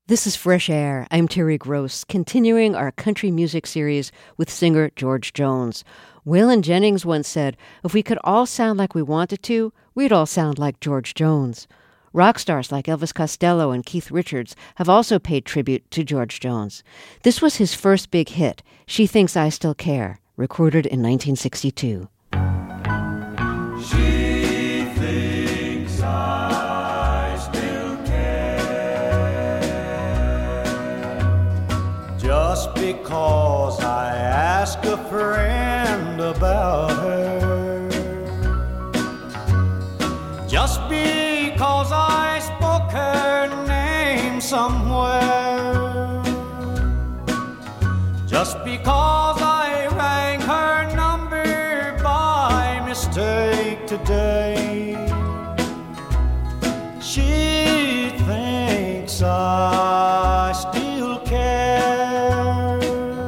This is Fresh Air. I'm Terry Gross, continuing our country music series with singer George Jones. Waylon Jennings once said, if we could all sound like we wanted to, we'd all sound like George Jones. Rock stars like Elvis Costello and Keith Richards have also paid tribute to George Jones. This was his first big hit, She Thinks I Still Care, recorded in 1962. She thinks I still care, just because I ask a friend about her, just because I spoke her name somewhere, just because I rang her number by mistake today. She thinks I still care.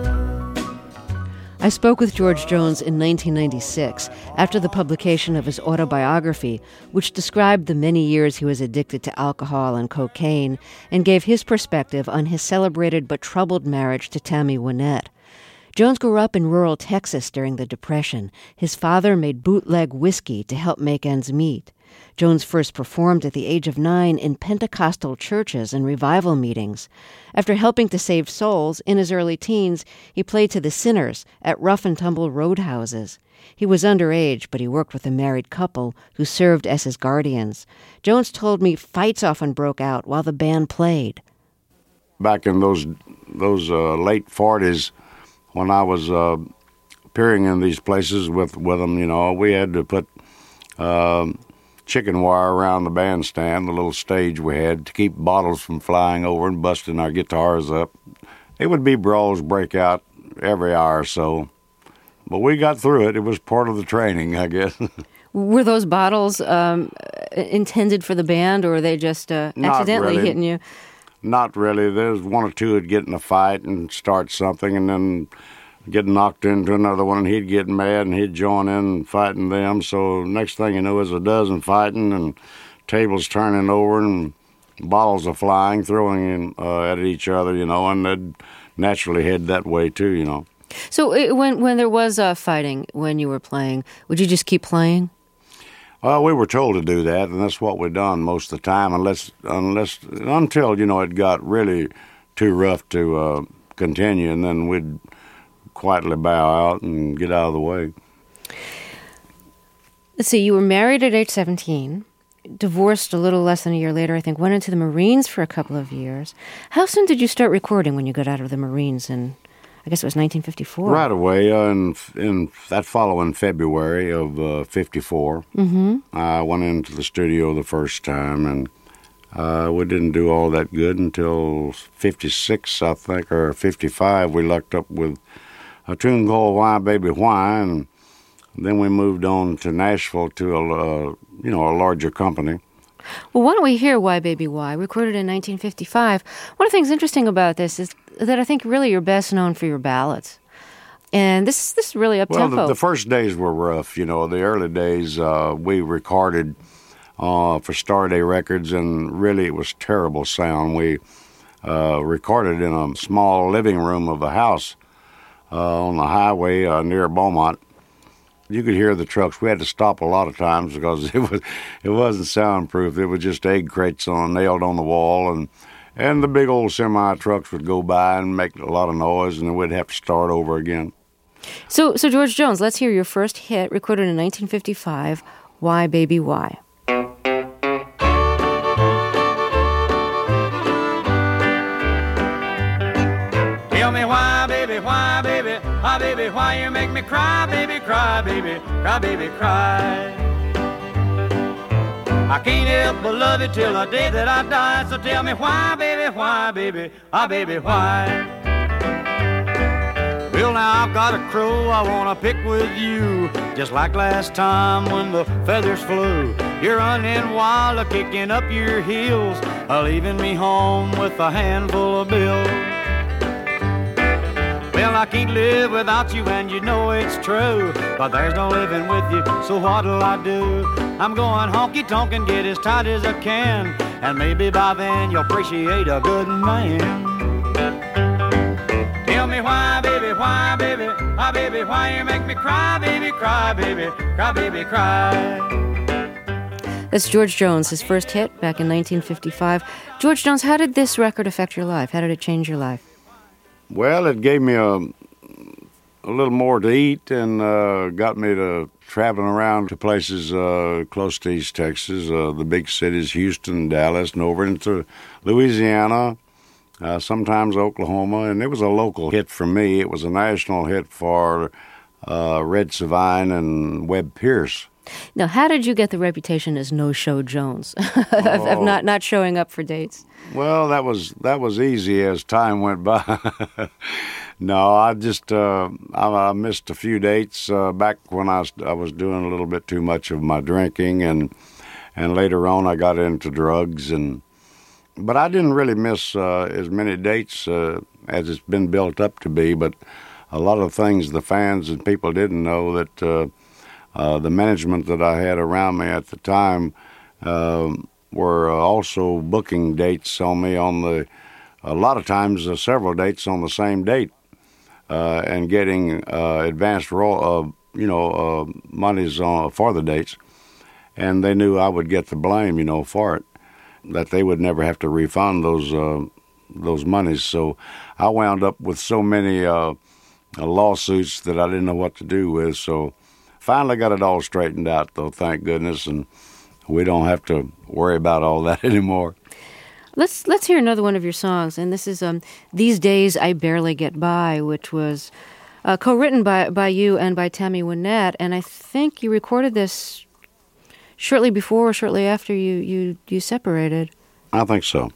I spoke with George Jones in 1996 after the publication of his autobiography, which described the many years he was addicted to alcohol and cocaine and gave his perspective on his celebrated but troubled marriage to Tammy Wynette. Jones grew up in rural Texas during the Depression. His father made bootleg whiskey to help make ends meet. Jones first performed at the age of 9 in Pentecostal churches and revival meetings. After helping to save souls in his early teens, he played to the sinners at rough-and-tumble roadhouses. He was underage, but he worked with a married couple who served as his guardians. Jones told me fights often broke out while the band played. Back in those late 40s, when I was appearing in these places with them, you know, we had to put chicken wire around the bandstand, the little stage we had, to keep bottles from flying over and busting our guitars up. It would be brawls break out every hour or so. But we got through it. It was part of the training, I guess. Were those bottles intended for the band, or were they just accidentally hitting you? Not really. There's one or two would get in a fight and start something, and then get knocked into another one, and he'd get mad, and he'd join in fighting them. So next thing you know is a dozen fighting, and tables turning over, and bottles are flying, throwing at each other, you know, and they'd naturally head that way too, you know. So when there was fighting when you were playing, would you just keep playing? Well, we were told to do that, and that's what we done most of the time, until, you know, it got really too rough to continue, and then we'd quietly bow out and get out of the way. Let's see, you were married at age 17, divorced a little less than a year later, I think, went into the Marines for a couple of years. How soon did you start recording when you got out of the Marines in, I guess it was 1954? Right away, in that following February of 54, I went into the studio the first time, and we didn't do all that good until 56, I think, or 55. We lucked up with a tune called Why Baby Why, and then we moved on to Nashville to a larger company. Well, why don't we hear Why Baby Why, recorded in 1955. One of the things interesting about this is that I think really you're best known for your ballads. And this is really up-tempo. Well, the first days were rough, you know. The early days we recorded for Starday Records, and really it was terrible sound. We recorded in a small living room of a house on the highway near Beaumont. You could hear the trucks. We had to stop a lot of times because it wasn't soundproof. It was just egg crates nailed on the wall, and the big old semi trucks would go by and make a lot of noise, and then we'd have to start over again. So George Jones, let's hear your first hit, recorded in 1955, Why Baby Why. Tell me why, baby, why you make me cry, baby, cry, baby, cry, baby, cry. I can't help but love you till the day that I die. So tell me why, baby, why, baby, baby, why. Well, now I've got a crow I wanna pick with you, just like last time when the feathers flew. You're running wild, kicking up your heels, leaving me home with a handful of bills. Well, I can't live without you, and you know it's true, but there's no living with you, so what'll I do? I'm going honky-tonk and get as tight as I can, and maybe by then you'll appreciate a good man. Tell me why, baby, why, baby, why, baby, why you make me cry, baby, cry, baby, cry, baby, cry. That's George Jones, his first hit back in 1955. George Jones, how did this record affect your life? How did it change your life? Well, it gave me a little more to eat and got me to traveling around to places close to East Texas, the big cities, Houston, Dallas, and over into Louisiana, sometimes Oklahoma. And it was a local hit for me. It was a national hit for Red Savine and Webb Pierce. Now, how did you get the reputation as No-Show Jones of not showing up for dates? Well, that was easy as time went by. No, I just I missed a few dates back when I was doing a little bit too much of my drinking, and later on I got into drugs, but I didn't really miss as many dates as it's been built up to be. But a lot of things the fans and people didn't know that the management that I had around me at the time were also booking dates on me a lot of times several dates on the same date. And getting advanced monies for the dates, and they knew I would get the blame, for it, that they would never have to refund those monies. So I wound up with so many lawsuits that I didn't know what to do with. So finally got it all straightened out, though, thank goodness, and we don't have to worry about all that anymore. Let's hear another one of your songs, and this is These Days I Barely Get By, which was co-written by you and by Tammy Wynette, and I think you recorded this shortly before or shortly after you separated. I think so.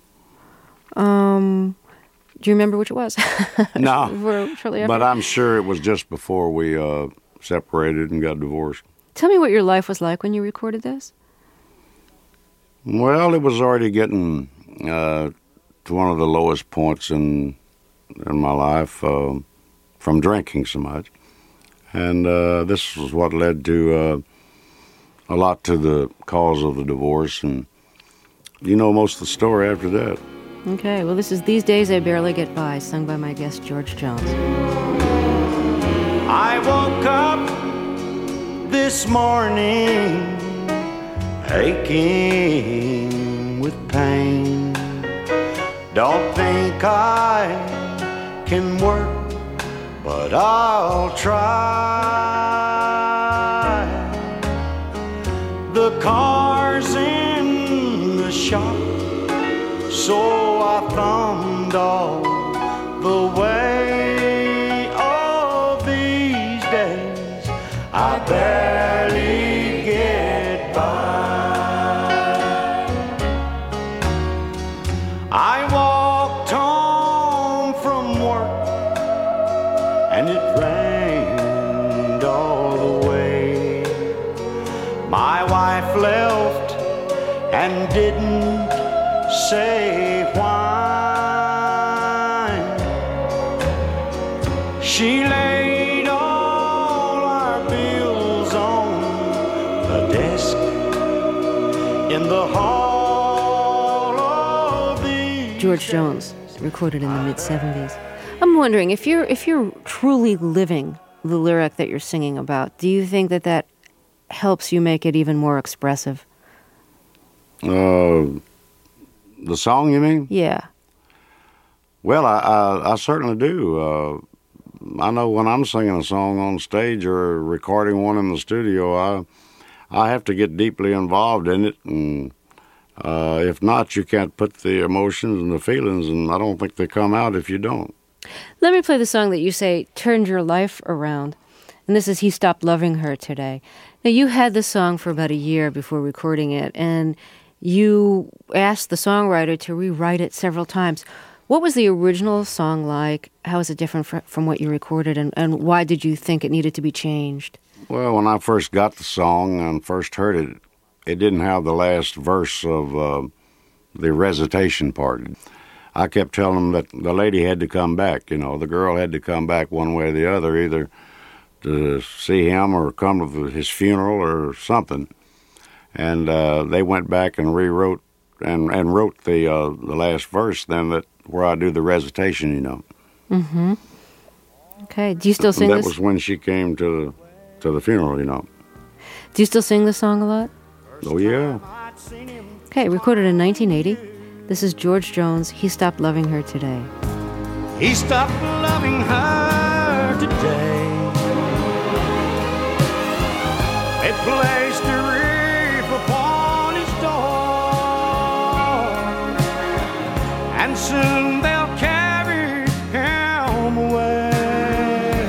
Do you remember which it was? No, shortly after? But I'm sure it was just before we separated and got divorced. Tell me what your life was like when you recorded this. Well, it was already getting to one of the lowest points in my life from drinking so much, and this was what led to a lot to the cause of the divorce, and you know most of the story after that. Okay, well, this is These Days I Barely Get By, sung by my guest George Jones. I woke up this morning aching with pain. Don't think I can work, but I'll try. The car's in the shop, so I thumbed all the way. Oh, these days I barely get by. I walked home from work and it rained all the way. My wife left and didn't say why. She laid all our bills on the desk in the hall. George Jones, recorded in the mid-'70s. I'm wondering, if you're truly living the lyric that you're singing about, do you think that helps you make it even more expressive? The song, you mean? Yeah. Well, I certainly do. I know when I'm singing a song on stage or recording one in the studio, I have to get deeply involved in it, and if not, you can't put the emotions and the feelings, and I don't think they come out if you don't. Let me play the song that you say turned your life around, and this is He Stopped Loving Her Today. Now, you had this song for about a year before recording it, and you asked the songwriter to rewrite it several times. What was the original song like? How is it different from what you recorded, and why did you think it needed to be changed? Well, when I first got the song and first heard it, it didn't have the last verse of the recitation part. I kept telling them that the lady had to come back, the girl had to come back one way or the other, either to see him or come to his funeral or something. And they went back and rewrote and wrote the last verse. Then where I do the recitation, you know. Mm-hmm. Okay. Do you still sing this? That was when she came to the funeral, you know. Do you still sing this song a lot? Oh yeah. Okay. Recorded in 1980. This is George Jones. He stopped loving her today. He stopped loving her today. They placed a wreath upon his door, and soon they'll carry him away.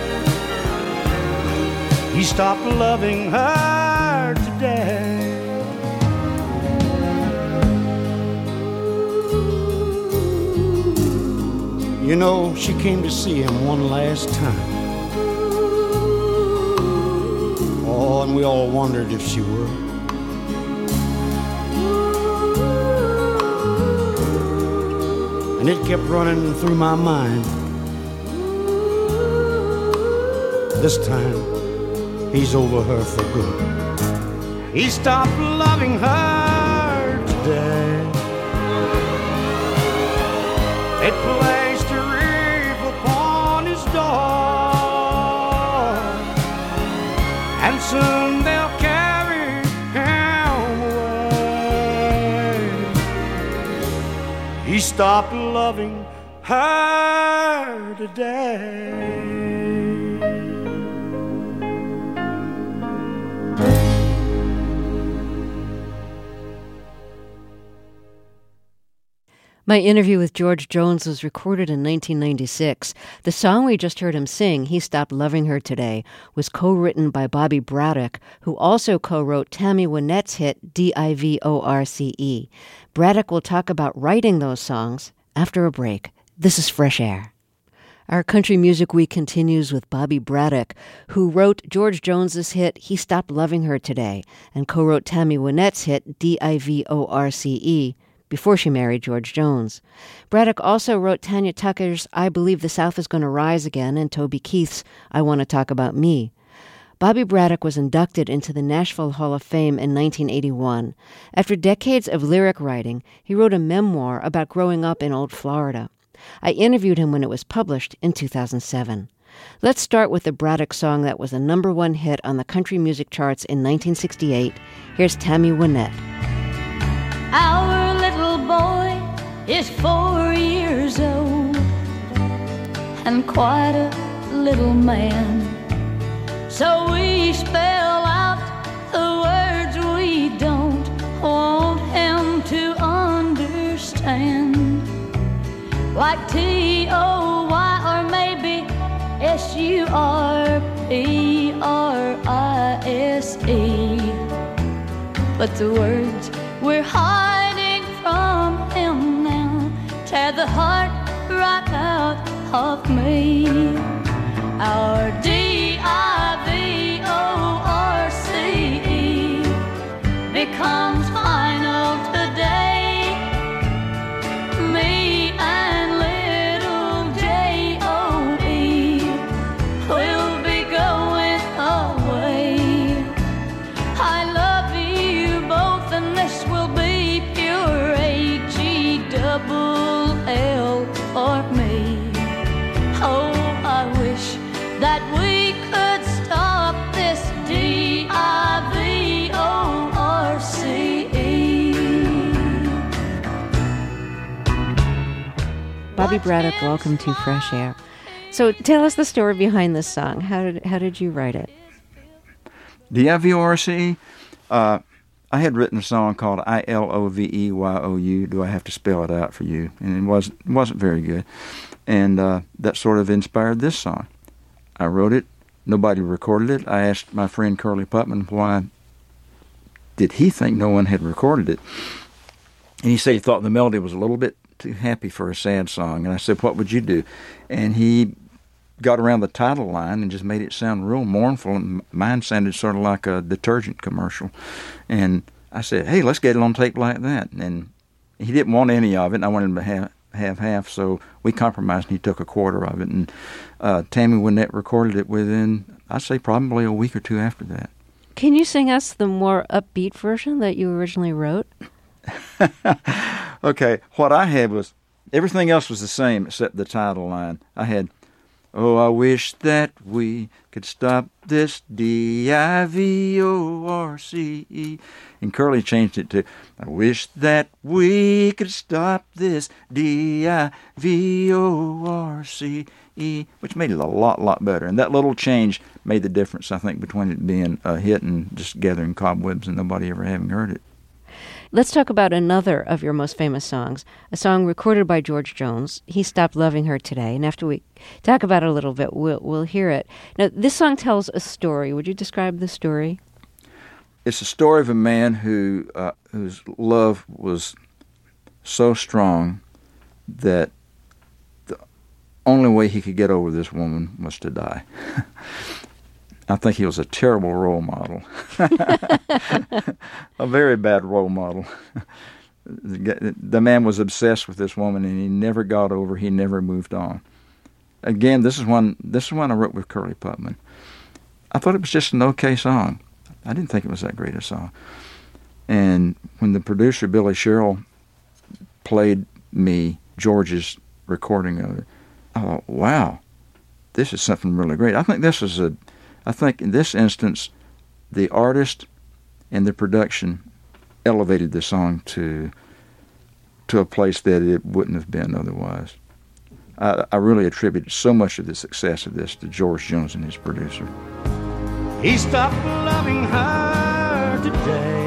He stopped loving her today. You know, she came to see him one last time. Oh, and we all wondered if she would. And it kept running through my mind. This time, he's over her for good. He stopped loving her today. It placed a wreath upon his door, and soon they'll carry him away. He stopped loving her today. My interview with George Jones was recorded in 1996. The song we just heard him sing, He Stopped Loving Her Today, was co-written by Bobby Braddock, who also co-wrote Tammy Wynette's hit Divorce. Braddock will talk about writing those songs after a break. This is Fresh Air. Our Country Music Week continues with Bobby Braddock, who wrote George Jones's hit He Stopped Loving Her Today and co-wrote Tammy Wynette's hit Divorce before she married George Jones. Braddock also wrote Tanya Tucker's I Believe the South is Gonna Rise Again and Toby Keith's I Want to Talk About Me. Bobby Braddock was inducted into the Nashville Hall of Fame in 1981. After decades of lyric writing, he wrote a memoir about growing up in Old Florida. I interviewed him when it was published in 2007. Let's start with the Braddock song that was a #1 hit on the country music charts in 1968. Here's Tammy Wynette. Our little boy is 4 years old and quite a little man. So we spell out the words we don't want him to understand, like T-O-Y or maybe S-U-R-P-R-I-S-E. But the words we're hiding from him now tear the heart right out of me. Our D-I-V-O-R-C-E becomes final today. Me and little J-O-E will be going away. I love you both and this will be pure H-E-double-L for me. Oh, I wish that we could stop this D-I-V-O-R-C-E. Bobby Braddock, welcome to Fresh Air. So tell us the story behind this song. How did you write it? Divorce. I had written a song called I-L-O-V-E-Y-O-U. Do I have to spell it out for you? And it wasn't very good. And that sort of inspired this song. I wrote it. Nobody recorded it. I asked my friend Curly Putman why did he think no one had recorded it. And he said he thought the melody was a little bit too happy for a sad song. And I said, what would you do? And he got around the title line and just made it sound real mournful. And mine sounded sort of like a detergent commercial. And I said, hey, let's get it on tape like that. And he didn't want any of it, and I wanted him to have half, so we compromised, and he took a quarter of it. And Tammy Wynette recorded it within, I'd say, probably a week or two after that. Can you sing us the more upbeat version that you originally wrote? Okay, what I had was, everything else was the same except the title line. I had, oh, I wish that we could stop this divorce. And Curly changed it to, I wish that we could stop this divorce, which made it a lot better. And that little change made the difference, I think, between it being a hit and just gathering cobwebs and nobody ever having heard it. Let's talk about another of your most famous songs, a song recorded by George Jones, He Stopped Loving Her Today. And after we talk about it a little bit, we'll hear it. Now, this song tells a story. Would you describe the story? It's a story of a man whose love was so strong that the only way he could get over this woman was to die. I think he was a terrible role model. A very bad role model. The man was obsessed with this woman, and he never got over. He never moved on. Again, this is one I wrote with Curly Putman. I thought it was just an okay song. I didn't think it was that great a song. And when the producer Billy Sherrill played me George's recording of it, I thought, wow, this is something really great. I think in this instance, the artist and the production elevated the song to a place that it wouldn't have been otherwise. I really attribute so much of the success of this to George Jones and his producer. He stopped loving her today.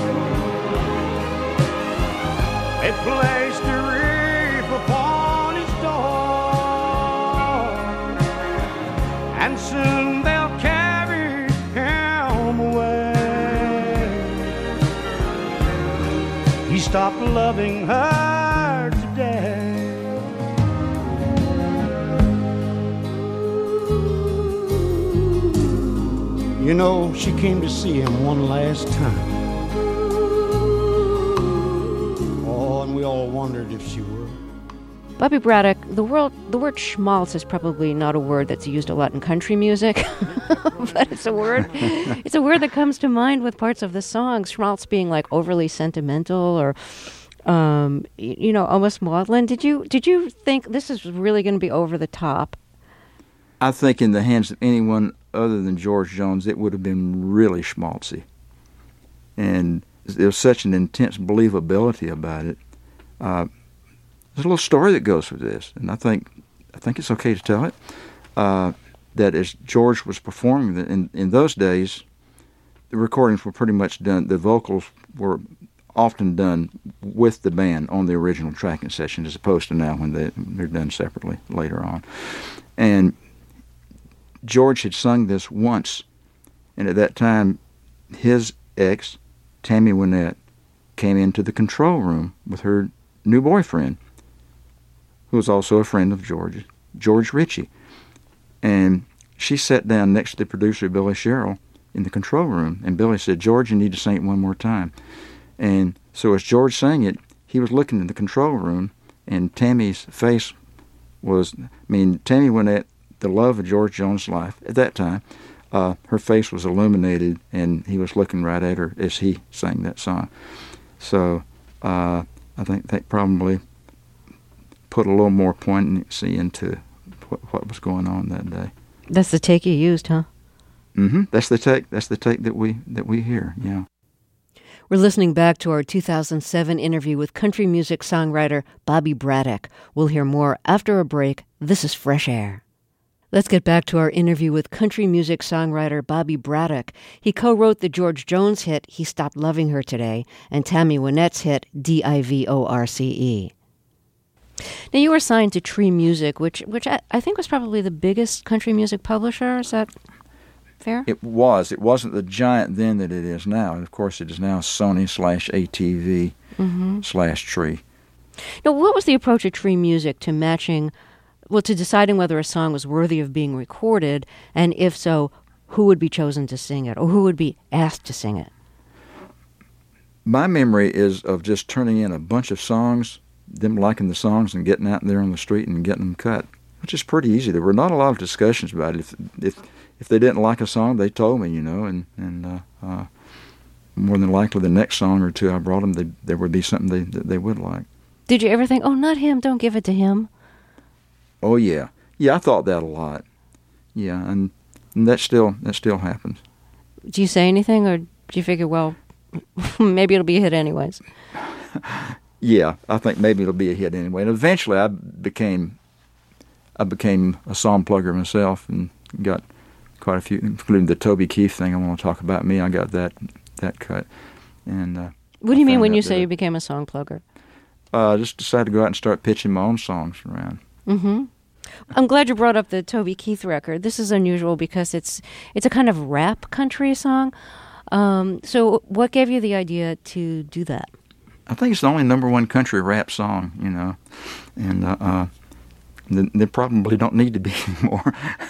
It placed a reef upon his door, and soon they'll carry him away. He stopped loving her today. You know, she came to see him one last time. Oh, and we all wondered if she would. Bobby Braddock, the word schmaltz is probably not a word that's used a lot in country music, but it's a word that comes to mind with parts of the song. Schmaltz being like overly sentimental or, almost maudlin. Did you think this is really going to be over the top? I think in the hands of anyone other than George Jones, it would have been really schmaltzy. And there's such an intense believability about it. There's a little story that goes with this, and I think it's okay to tell it. That as George was performing, in those days, the recordings were pretty much done. The vocals were often done with the band on the original tracking session, as opposed to now when they're done separately later on. And George had sung this once, and at that time, his ex, Tammy Wynette, came into the control room with her new boyfriend, who was also a friend of George's, George Ritchie. And she sat down next to the producer, Billy Sherrill, in the control room, and Billy said, "George, you need to sing it one more time." And so as George sang it, he was looking in the control room, and Tammy's face was, Tammy Wynette, the love of George Jones' life at that time, her face was illuminated, and he was looking right at her as he sang that song. So I think that probably put a little more poignancy into what was going on that day. That's the take you used, huh? Mm-hmm. That's the take that we hear. Yeah. We're listening back to our 2007 interview with country music songwriter Bobby Braddock. We'll hear more after a break. This is Fresh Air. Let's get back to our interview with country music songwriter Bobby Braddock. He co-wrote the George Jones hit, He Stopped Loving Her Today, and Tammy Wynette's hit, Divorce. Now, you were signed to Tree Music, which I think was probably the biggest country music publisher. Is that fair? It was. It wasn't the giant then that it is now. And of course, it is now Sony/ATV /Tree. Now, what was the approach at Tree Music to to deciding whether a song was worthy of being recorded, and if so, who would be chosen to sing it, or who would be asked to sing it? My memory is of just turning in a bunch of songs, them liking the songs, and getting out there on the street and getting them cut, which is pretty easy. There were not a lot of discussions about it. If they didn't like a song, they told me, and more than likely the next song or two I brought them, there would be something that they would like. Did you ever think, oh, not him, don't give it to him? Oh, yeah. Yeah, I thought that a lot. Yeah, and that still happens. Do you say anything, or do you figure, well, maybe it'll be a hit anyways? Yeah, I think maybe it'll be a hit anyway. And eventually I became a song plugger myself and got quite a few, including the Toby Keith thing. I want to talk about me. I got that cut. And what do you mean when you say you became a song plugger? I just decided to go out and start pitching my own songs around. Mm-hmm. I'm glad you brought up the Toby Keith record. This is unusual because it's a kind of rap country song. So what gave you the idea to do that? I think it's the only #1 country rap song, and they probably don't need to be anymore.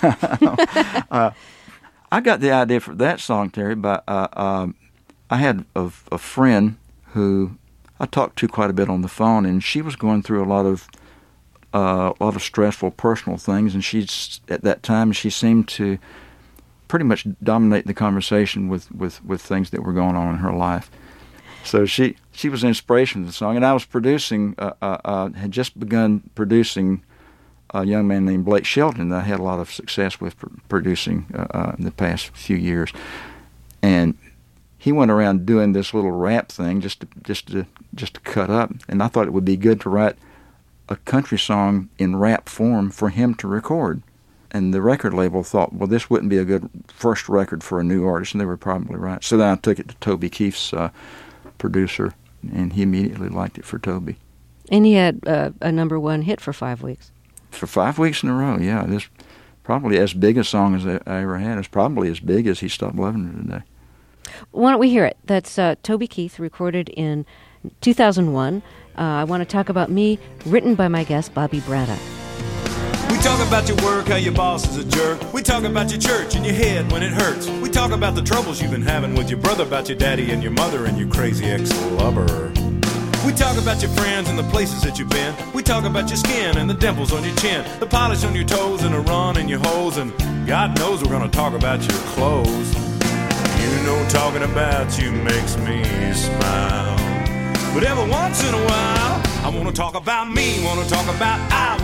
I got the idea for that song, Terry, by I had a friend who I talked to quite a bit on the phone, and she was going through a lot of stressful personal things, and at that time she seemed to pretty much dominate the conversation with things that were going on in her life. So she was the inspiration of the song, and I was had just begun producing a young man named Blake Shelton that I had a lot of success with producing in the past few years, and he went around doing this little rap thing just to cut up, and I thought it would be good to write a country song in rap form for him to record. And the record label thought, well, this wouldn't be a good first record for a new artist, and they were probably right. So then I took it to Toby Keith's producer, and he immediately liked it for Toby. And he had a #1 hit for 5 weeks. For 5 weeks in a row, yeah. This probably as big a song as I ever had. It's probably as big as He Stopped Loving Her Today. Why don't we hear it? That's Toby Keith, recorded in 2001. I Want to Talk About Me, written by my guest, Bobby Braddock. We talk about your work, how your boss is a jerk. We talk about your church and your head when it hurts. We talk about the troubles you've been having with your brother, about your daddy and your mother and your crazy ex-lover. We talk about your friends and the places that you've been. We talk about your skin and the dimples on your chin, the polish on your toes and the run in your hose. And God knows we're gonna talk about your clothes. You know talking about you makes me smile. But every once in a while, I wanna talk about me, I wanna talk about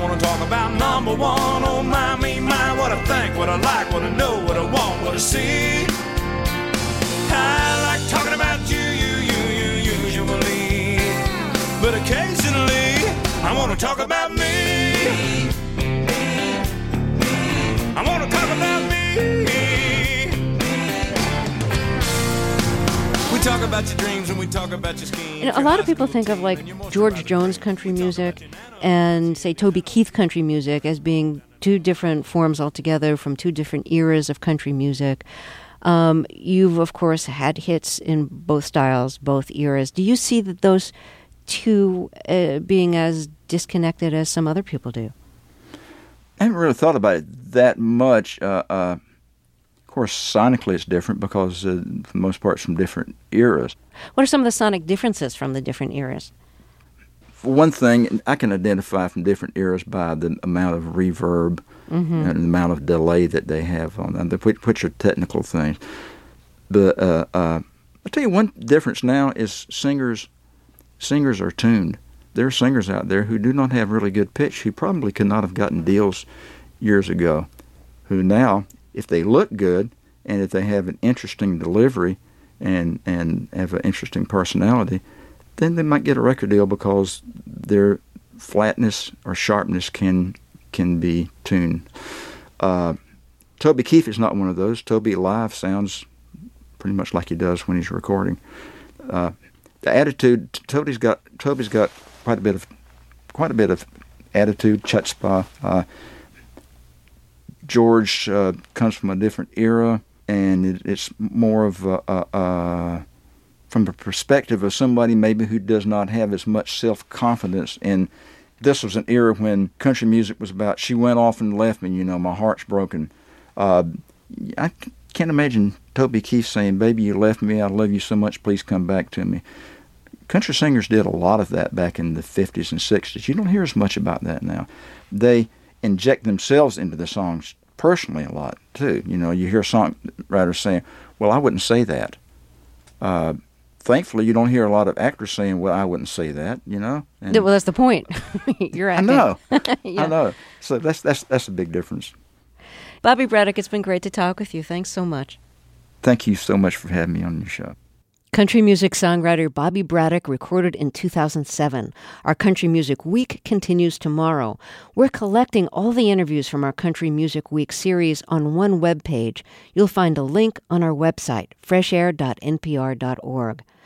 #1. Oh my, me, my, what I think, what I like, what I know, what I want, what I see. I like talking about you usually, but occasionally, I wanna talk about me. I wanna talk about me. We talk about your dreams and we talk about your schemes. A lot of people think of like George Jones country music and say Toby Keith country music as being two different forms altogether from two different eras of country music. You've of course had hits in both styles, both eras. Do you see that those two being as disconnected as some other people do? I haven't really thought about it that much. Of course, sonically it's different because, for the most part, it's from different eras. What are some of the sonic differences from the different eras? For one thing, I can identify from different eras by the amount of reverb and the amount of delay that they have on them, which are technical things. But I'll tell you one difference now is singers are tuned. There are singers out there who do not have really good pitch, who probably could not have gotten deals years ago, who now, if they look good and if they have an interesting delivery and have an interesting personality, then they might get a record deal because their flatness or sharpness can be tuned. Toby Keith is not one of those. Toby live sounds pretty much like he does when he's recording. The attitude, Toby's got quite a bit of attitude, chutzpah. George comes from a different era, and it's more of from the perspective of somebody maybe who does not have as much self-confidence. And this was an era when country music was about, she went off and left me, my heart's broken. I can't imagine Toby Keith saying, baby, you left me, I love you so much, please come back to me. Country singers did a lot of that back in the 50s and 60s. You don't hear as much about that now. They inject themselves into the songs personally a lot too. You hear songwriters saying, well, I wouldn't say that. thankfully, you don't hear a lot of actors saying, "Well, I wouldn't say that," you know. And well, that's the point. You're acting. I know. Yeah. I know. So that's a big difference. Bobby Braddock, it's been great to talk with you. Thanks so much. Thank you so much for having me on your show. Country music songwriter Bobby Braddock recorded in 2007. Our Country Music Week continues tomorrow. We're collecting all the interviews from our Country Music Week series on one webpage. You'll find a link on our website, freshair.npr.org.